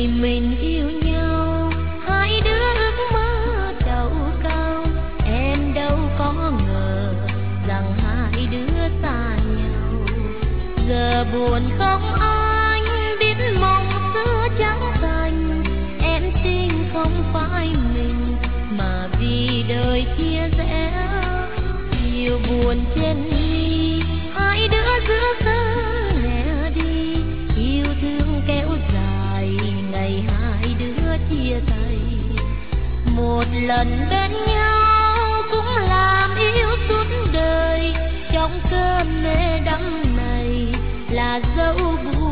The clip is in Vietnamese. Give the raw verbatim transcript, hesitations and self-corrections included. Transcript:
đời mình yêu nhau, hai đứa ước mơ đầu cao. Em đâu có ngờ rằng hai đứa xa nhau. Giờ buồn không anh biết mong xưa trắng thành. Em tin không phải mình mà vì đời chia rẽ. Nhiều buồn trên ly, hai đứa giữa sân hè đi. Yêu thương kéo dài ngày hai đứa chia tay. Một lần bên nhau cũng làm yêu suốt đời. Trong cơn mê đắm này là dấu buồn